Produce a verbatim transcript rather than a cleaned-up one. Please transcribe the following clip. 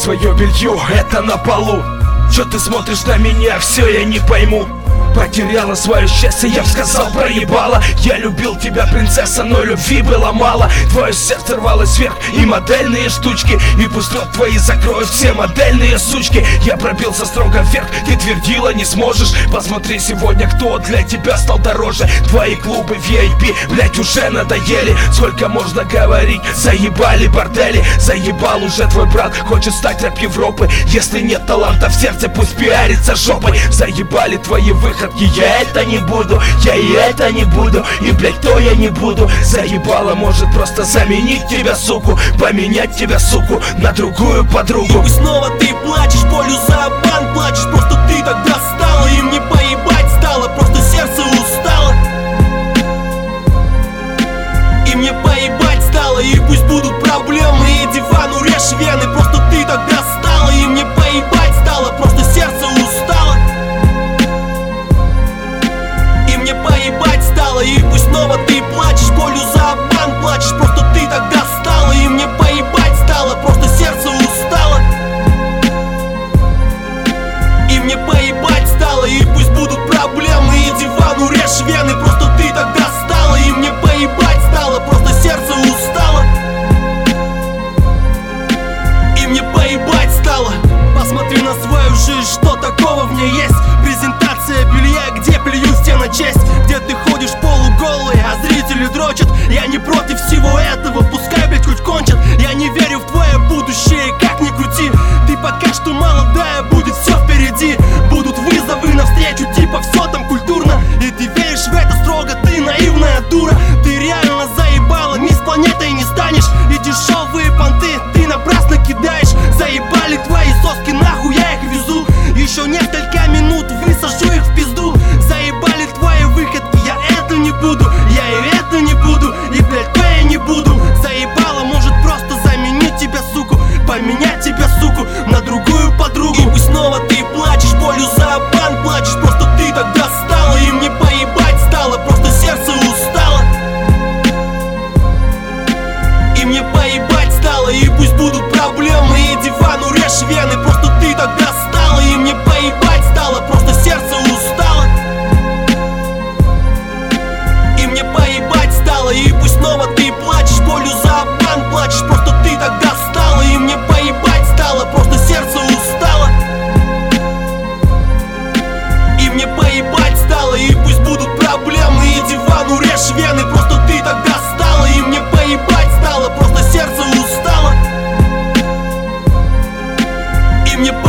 свое белье, это на полу. Чё ты смотришь на меня, все я не пойму. Потеряла свое счастье, я б сказал, проебала. Я любил тебя, принцесса, но любви было мало. Твое сердце рвалось вверх, и модельные штучки. И пусть рот твои закроют все модельные сучки. Я пробился строго вверх, ты твердила, не сможешь. Посмотри сегодня, кто для тебя стал дороже. Твои клубы ви ай пи, блять, уже надоели. Сколько можно говорить, заебали бордели. Заебал уже твой брат, хочет стать рэп Европы. Если нет таланта в сердце, пусть пиарится жопой. Заебали твои выходы, я это не буду, я и это не буду. И, блять, то я не буду. Заебало, может просто заменить тебя, суку. Поменять тебя, суку, на другую подругу. И снова ты плачешь, болью за обман плачешь. Просто ты так достала, и мне поебать стало. Просто сердце устало, и мне поебать стало. И пусть будут проблемы, и дивану режь вены. Просто ты так достала, и мне поебать стало. Просто сердце устало, мне поебать стало. И пусть снова ты плачешь, болью за обман плачешь. Просто ты так достала, и мне поебать стало. Просто сердце устало, и мне поебать стало. И пусть будут проблемы, и дивану режь вены. Просто ты так достала, и мне поебать стало. Просто сердце устало, и мне поебать стало. Посмотри на свою жизнь, что такого в ней есть. Презентация белья, где плюют все на честь. Где ты ходишь полуголый, а зрители дрочат. Я не против всего этого, пускай, блять, хоть кончат. Я не верю в твое будущее, как ни крути. Ты пока что молодая, будет все впереди. Будут вызовы навстречу, типа все там культурно. И ты веришь в это строго, ты наивная дура. Ты реально заебала, мисс планетой не станешь. И дешевые понты ты напрасно кидаешь. Заебали твои соски, нахуй я их везу. Еще несколько минут высажу их в пизду. Заебали твои выходки, я это не буду. Я и это не буду, и, блядь, то я не буду. Заебала, может просто заменить тебя, суку. Поменять тебя, суку, на другую подругу. И пусть снова ты плачешь, болью за обман плачешь. Просто ты так достала, и мне поебать стало. Просто сердце устало, и мне поебать стало. И пусть будут проблемы, и дивану режь вены. Просто ты так достала, и мне поебать стало. Просто сердце устало, и мне поебать стало. И пусть снова ты плачешь, болью за обман плачешь. Просто ты так достала, и мне поебать стало. Просто сердце устало, и мне поебать стало. И пусть будут проблемы, и дивану режь вены. Просто ты так достала, и мне поебать стало. Просто сердце устало, и мне